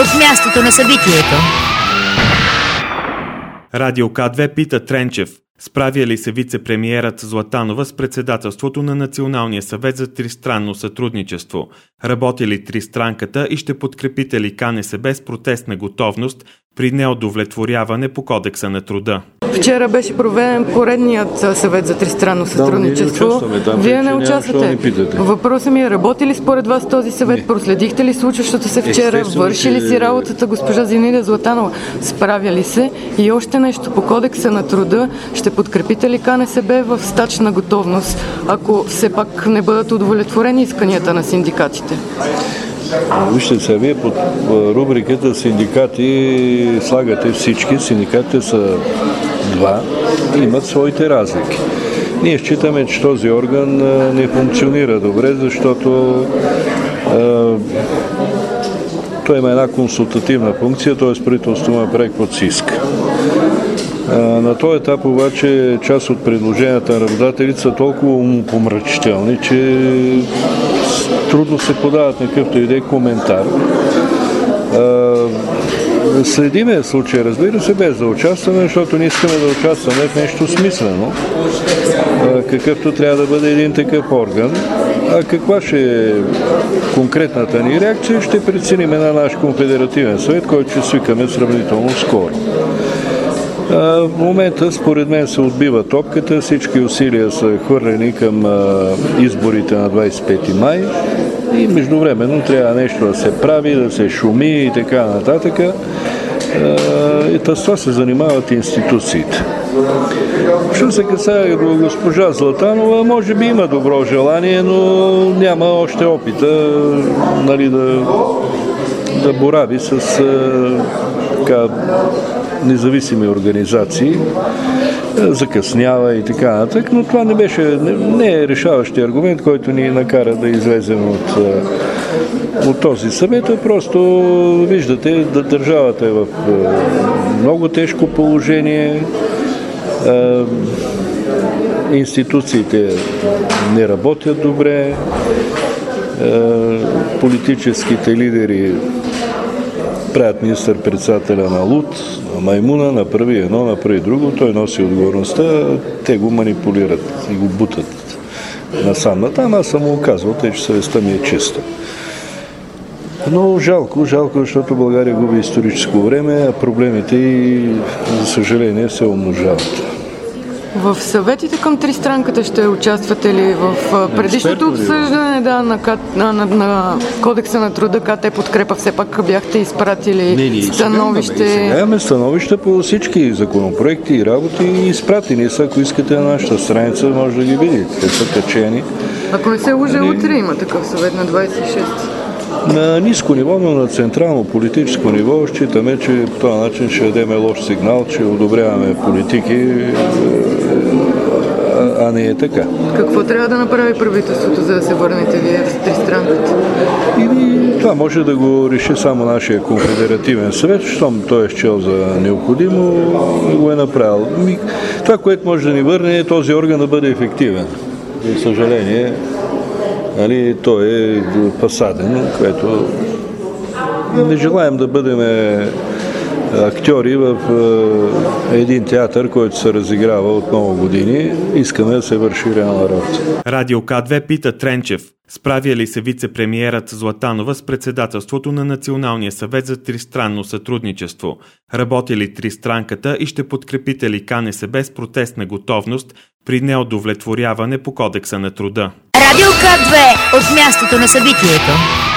от мястото на събитието. Радио К2 пита Тренчев: справя ли се вице-премиерът Златанова с председателството на Националния съвет за тристранно сътрудничество? Работи ли тристранката и ще подкрепите ли КНСБ с протестна готовност при неудовлетворяване по Кодекса на труда? Вчера беше проведен поредният съвет за тристранно сътрудничество. Вие не участвате. Въпросът ми е: работи ли според вас този съвет? Не. Проследихте ли случващото се вчера? Върши ли си работата госпожа Зинаида Златанова? Справя ли се? И още нещо по Кодекса на труда. Ще подкрепите ли КНСБ в стачна готовност, ако все пак не бъдат удовлетворени исканията на синдикатите? Вижте сега, вие под рубриката синдикати слагате всички. Синдикатите са два и имат своите разлики. Ние считаме, че този орган не функционира добре, защото той има една консултативна функция, т.е. правителството има проект под СИСК. На този етап обаче част от предложенията на работодателите са толкова умопомрачителни, че трудно се подават на какъвто и да е коментар. Следиме случая, разбира се, без да участваме, защото не искаме да участваме в нещо смислено, какъвто трябва да бъде един такъв орган. А каква ще е конкретната ни реакция, ще преценим на наш конфедеративен съвет, който ще свикаме сравнително скоро. В момента, според мен, се отбива топката, всички усилия са хвърлени към изборите на 25 май и междувременно трябва нещо да се прави, да се шуми и така нататък. И с това се занимават институциите. Що се касае до госпожа Златанова, може би има добро желание, но няма още опита, нали, да борави с независими организации, закъснява и така нататък, но това не е решаващия аргумент, който ни накара да излезем от този съвет. Просто виждате, държавата е в много тежко положение, институциите не работят добре, политическите лидери правят министър-председателя на луд, на маймуна, направи едно, направи друго, той носи отговорността, те го манипулират и го бутат насам натам. Аз съм му казвал, че съвестта ми е чиста. Но жалко, защото България губи историческо време, а проблемите и, за съжаление, се умножават. В съветите към тристранката ще участвате ли в предишното обсъждане на Кодекса на труда, КТ подкрепа? Все пак бяхте изпратили становище? Сега имаме становища по всички законопроекти и работи и изпратени са. Ако искате на нашата страница, може да ги видите. Те са качени. Ако не се лъжа, утре има такъв съвет на 26. На ниско ниво, но на централно политическо ниво считаме, че по този начин ще дадем лош сигнал, че одобряваме политики, а не е така. Какво трябва да направи правителството, за да се върнете вие в тристранката? Това може да го реши само нашия конфедеративен съвет, щом той е счел за необходимо и го е направил. Това, което може да ни върне, е този орган да бъде ефективен. За съжаление, той е фасаден, което не желаем да бъдем актьори в един театър, който се разиграва от много години. Искаме да се върши реална работа. Радио К2 пита Тренчев: справя ли се вице-премиерът Златанова с председателството на Националния съвет за тристранно сътрудничество? Работи ли тристранката и ще подкрепите ли КНСБ с протестна готовност при неудовлетворяване по Кодекса на труда? Радио К2 от мястото на събитието.